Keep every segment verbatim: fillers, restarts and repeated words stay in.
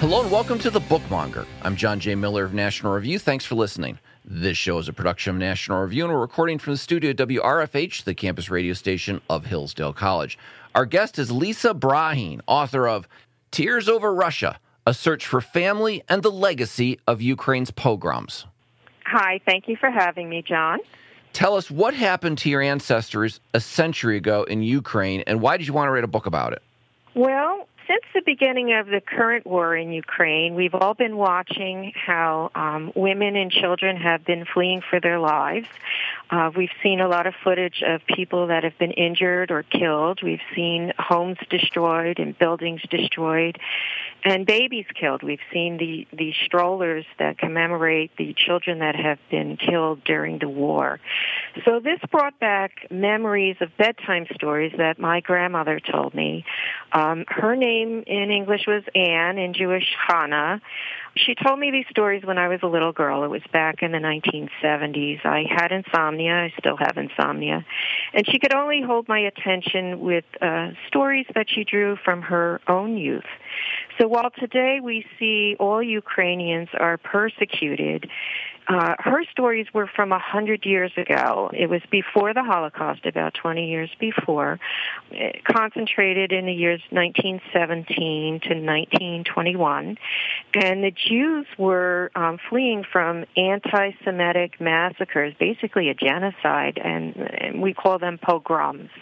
Hello and welcome to The Bookmonger. I'm John J. Miller of National Review. Thanks for listening. This show is a production of National Review, and we're recording from the studio at W R F H, the campus radio station of Hillsdale College. Our guest is Lisa Brahien, author of Tears Over Russia, A Search for Family and the Legacy of Ukraine's Pogroms. Hi, thank you for having me, John. Tell us what happened to your ancestors a century ago in Ukraine, and why did you want to write a book about it? Well, since the beginning of the current war in Ukraine, we've all been watching how um, women and children have been fleeing for their lives. Uh, we've seen a lot of footage of people that have been injured or killed. We've seen homes destroyed and buildings destroyed and babies killed. We've seen the, the strollers that commemorate the children that have been killed during the war. So this brought back memories of bedtime stories that my grandmother told me. Um, her name in English was Anne, in Jewish Hannah. She told me these stories when I was a little girl. It was back in the nineteen seventies. I had insomnia. I still have insomnia. And she could only hold my attention with uh, stories that she drew from her own youth. So while today we see all Ukrainians are persecuted, Uh, her stories were from a hundred years ago. It was before the Holocaust, about twenty years before, it concentrated in the years nineteen seventeen to nineteen twenty-one. And the Jews were um, fleeing from anti-Semitic massacres, basically a genocide, and, and we call them pogroms.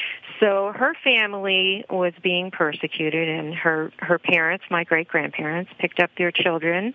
So her family was being persecuted, and her, her parents, my great-grandparents, picked up their children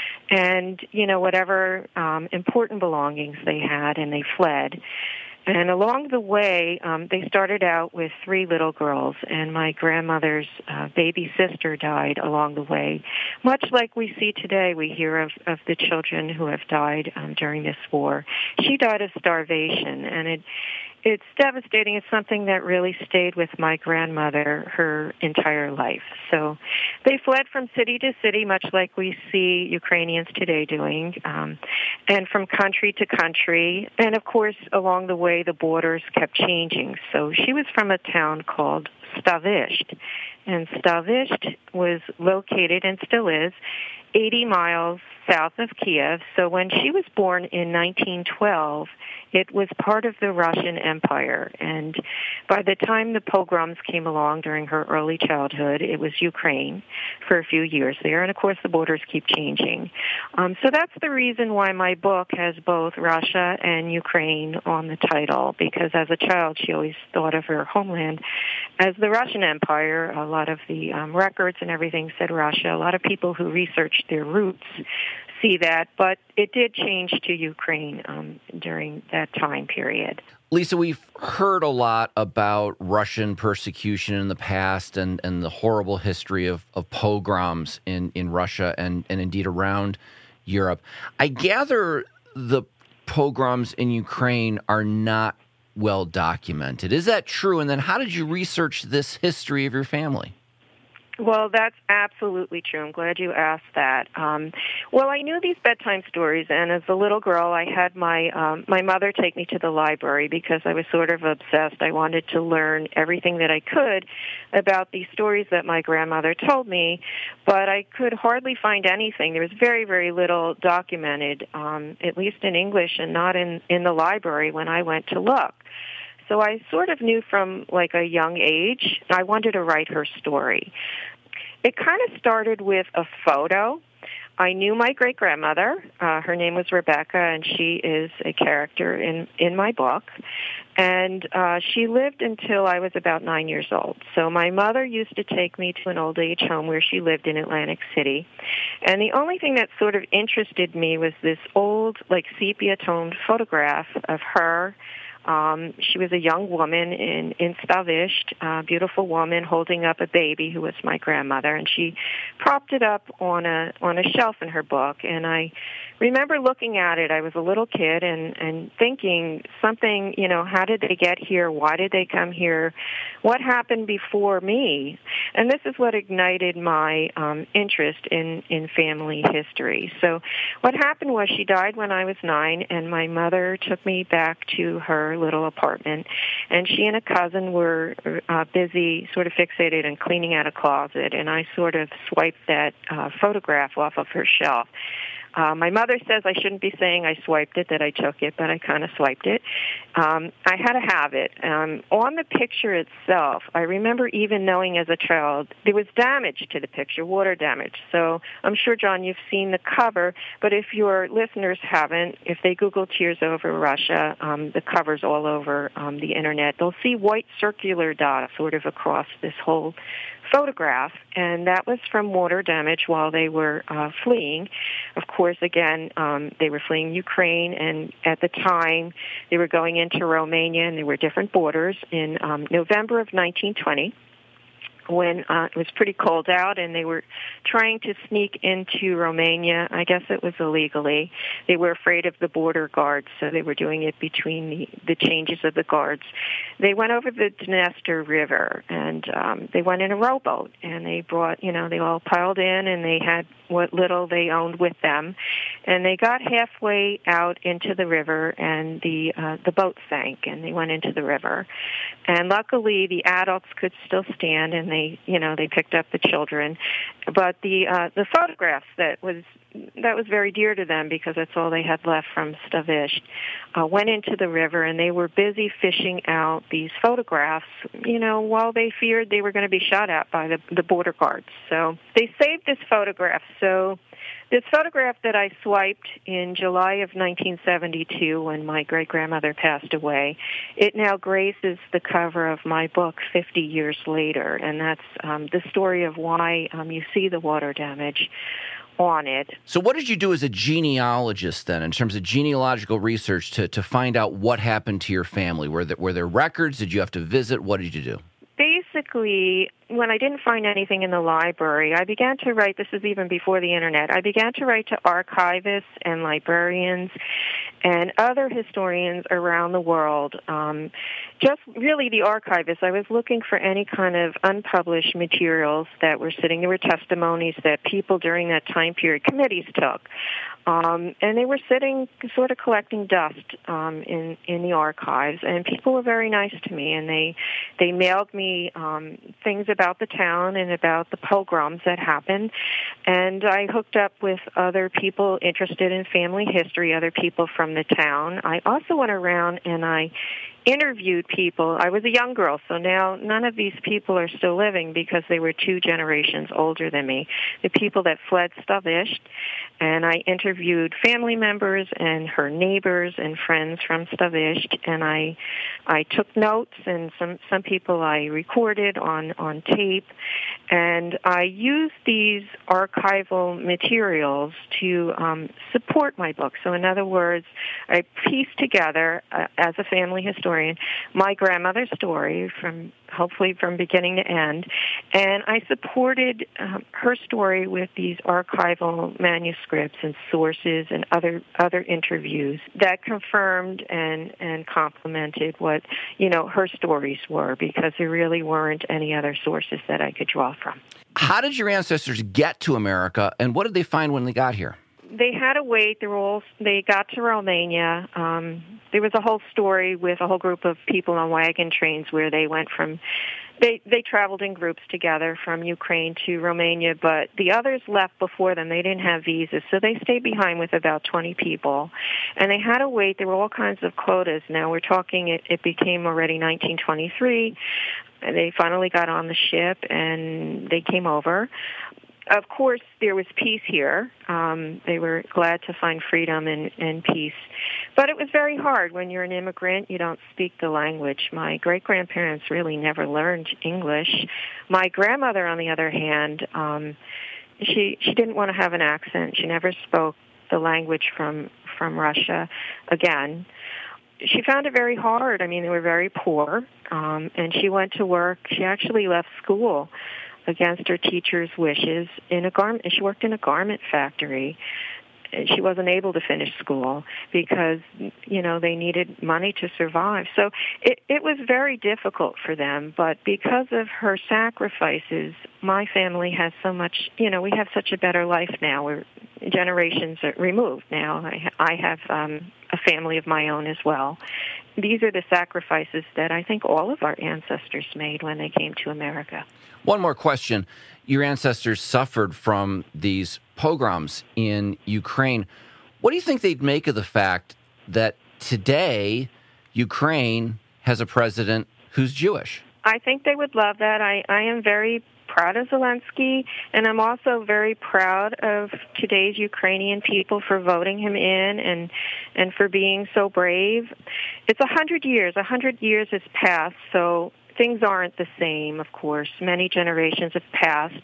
and, you know, whatever um, important belongings they had, and they fled. And along the way, um, they started out with three little girls, and my grandmother's uh, baby sister died along the way. Much like we see today, we hear of, of the children who have died um, during this war. She died of starvation, and it It's devastating. It's something that really stayed with my grandmother her entire life. So they fled from city to city, much like we see Ukrainians today doing, um, and from country to country. And, of course, along the way, the borders kept changing. So she was from a town called Stavisht, and Stavisht was located, and still is, eighty miles south of Kiev. So when she was born in nineteen twelve, it was part of the Russian Empire. And by the time the pogroms came along during her early childhood, it was Ukraine for a few years there. And, of course, the borders keep changing. Um, so that's the reason why my book has both Russia and Ukraine on the title, because as a child, she always thought of her homeland as the Russian Empire. A lot of the um, records and everything said Russia. A lot of people who researched their roots see that, but it did change to Ukraine um, during that time period. Lisa, we've heard a lot about Russian persecution in the past and, and the horrible history of, of pogroms in, in Russia and, and indeed around Europe. I gather the pogroms in Ukraine are not well documented. Is that true? And then how did you research this history of your family? Well, that's absolutely true. I'm glad you asked that. Um, well, I knew these bedtime stories, and as a little girl, I had my um, my mother take me to the library because I was sort of obsessed. I wanted to learn everything that I could about these stories that my grandmother told me, but I could hardly find anything. There was very, very little documented, um, at least in English and not in, in the library when I went to look. So I sort of knew from like a young age, I wanted to write her story. It kind of started with a photo. I knew my great-grandmother. Uh, her name was Rebecca, and she is a character in, in my book. And uh, she lived until I was about nine years old. So my mother used to take me to an old-age home where she lived in Atlantic City. And the only thing that sort of interested me was this old, like, sepia-toned photograph of her. Um, she was a young woman in, in Stavisht, a beautiful woman holding up a baby who was my grandmother, and she propped it up on a on a shelf in her book. And I remember looking at it. I was a little kid and, and thinking something, you know, how did they get here? Why did they come here? What happened before me? And this is what ignited my um, interest in, in family history. So what happened was she died when I was nine, and my mother took me back to her little apartment, and she and a cousin were uh, busy sort of fixated and cleaning out a closet, and I sort of swiped that uh, photograph off of her shelf. Uh, my mother says I shouldn't be saying I swiped it, that I took it, but I kind of swiped it. Um, I had to have it. Um, on the picture itself, I remember even knowing as a child there was damage to the picture, water damage. So I'm sure, John, you've seen the cover, but if your listeners haven't, if they Google Tears Over Russia, um, the cover's all over um, the Internet, they'll see white circular dots sort of across this whole photograph, and that was from water damage while they were uh, fleeing. Of course, again, um, they were fleeing Ukraine, and at the time they were going into Romania, and there were different borders in um, November of nineteen twenty. When uh, it was pretty cold out and they were trying to sneak into Romania. I guess it was illegally. They were afraid of the border guards, so they were doing it between the, the changes of the guards. They went over the Dniester River, and um, they went in a rowboat, and they brought, you know, they all piled in, and they had what little they owned with them. And they got halfway out into the river, and the uh, the boat sank, and they went into the river. And luckily, the adults could still stand, and they, you know, they picked up the children. But the uh, the photographs that was that was very dear to them, because that's all they had left from Stavist, uh, went into the river, and they were busy fishing out these photographs, you know, while they feared they were going to be shot at by the, the border guards. So they saved this photograph. So this photograph that I swiped in July of nineteen seventy-two when my great-grandmother passed away, it now graces the cover of my book fifty years later, and that's um, the story of why um, you see the water damage on it. So what did you do as a genealogist then, in terms of genealogical research, to, to find out what happened to your family? Were there, were there records? Did you have to visit? What did you do? Basically, when I didn't find anything in the library, I began to write, this is even before the Internet, I began to write to archivists and librarians and other historians around the world. Um, just really the archivists. I was looking for any kind of unpublished materials that were sitting. There were testimonies that people during that time period, committees took. Um, and they were sitting, sort of collecting dust um, in in the archives, and people were very nice to me, and they they mailed me um, things about the town and about the pogroms that happened, and I hooked up with other people interested in family history, other people from the town. I also went around and I interviewed people. I was a young girl, so now none of these people are still living because they were two generations older than me. The people that fled Stavist, and I interviewed family members and her neighbors and friends from Stavist, and I I took notes, and some, some people I recorded on, on tape, and I used these archival materials to um, support my book. So in other words, I pieced together, uh, as a family historian, my grandmother's story from hopefully from beginning to end, and I supported um, her story with these archival manuscripts and sources and other other interviews that confirmed and and complemented what, you know, her stories were, because there really weren't any other sources that I could draw from. How did your ancestors get to America, and what did they find when they got here? They had to wait. They were all, they got to Romania. Um, there was a whole story with a whole group of people on wagon trains where they went from, they, they traveled in groups together from Ukraine to Romania, but the others left before them. They didn't have visas, so they stayed behind with about twenty people. And they had to wait. There were all kinds of quotas. Now we're talking, it, it became already nineteen twenty-three. And they finally got on the ship, and they came over. Of course, there was peace here. Um, they were glad to find freedom and, and peace. But it was very hard. When you're an immigrant, you don't speak the language. My great-grandparents really never learned English. My grandmother, on the other hand, um, she she didn't want to have an accent. She never spoke the language from, from Russia again. She found it very hard. I mean, they were very poor, um, and she went to work. She actually left school against her teacher's wishes in a garment. She worked in a garment factory, she wasn't able to finish school because, you know, they needed money to survive. So it, it was very difficult for them. But because of her sacrifices, my family has so much, you know, we have such a better life now. We're generations are removed now. I, I have um, a family of my own as well. These are the sacrifices that I think all of our ancestors made when they came to America. One more question. Your ancestors suffered from these pogroms in Ukraine. What do you think they'd make of the fact that today Ukraine has a president who's Jewish? I think they would love that. I, I am very proud of Zelensky, and I'm also very proud of today's Ukrainian people for voting him in and and for being so brave. It's a hundred years. A hundred years has passed, so things aren't the same, of course. Many generations have passed.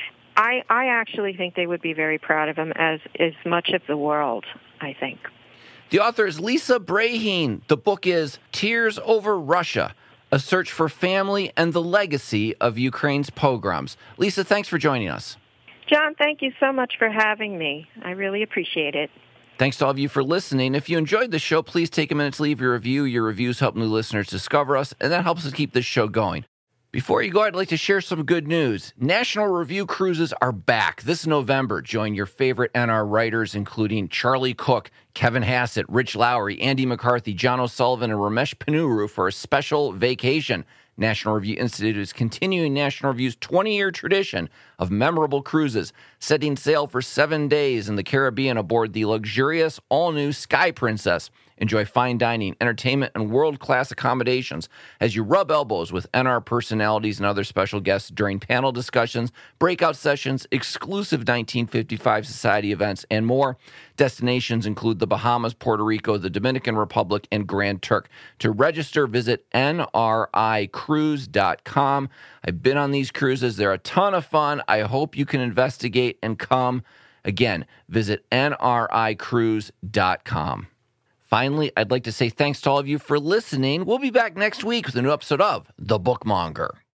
I, I actually think they would be very proud of him, as as much of the world, I think. The author is Lisa Breheen. The book is Tears Over Russia, A Search for Family and the Legacy of Ukraine's Pogroms. Lisa, thanks for joining us. John, thank you so much for having me. I really appreciate it. Thanks to all of you for listening. If you enjoyed the show, please take a minute to leave your review. Your reviews help new listeners discover us, and that helps us keep this show going. Before you go, I'd like to share some good news. National Review Cruises are back this November. Join your favorite N R writers, including Charlie Cook, Kevin Hassett, Rich Lowry, Andy McCarthy, John O'Sullivan, and Ramesh Ponnuru for a special vacation. National Review Institute is continuing National Review's twenty-year tradition of memorable cruises, setting sail for seven days in the Caribbean aboard the luxurious, all-new Sky Princess. Enjoy fine dining, entertainment, and world-class accommodations as you rub elbows with N R personalities and other special guests during panel discussions, breakout sessions, exclusive nineteen fifty-five Society events, and more. Destinations include the Bahamas, Puerto Rico, the Dominican Republic, and Grand Turk. To register, visit N R I cruise dot com. I've been on these cruises. They're a ton of fun. I hope you can investigate and come. Again, visit N R I cruise dot com. Finally, I'd like to say thanks to all of you for listening. We'll be back next week with a new episode of The Bookmonger.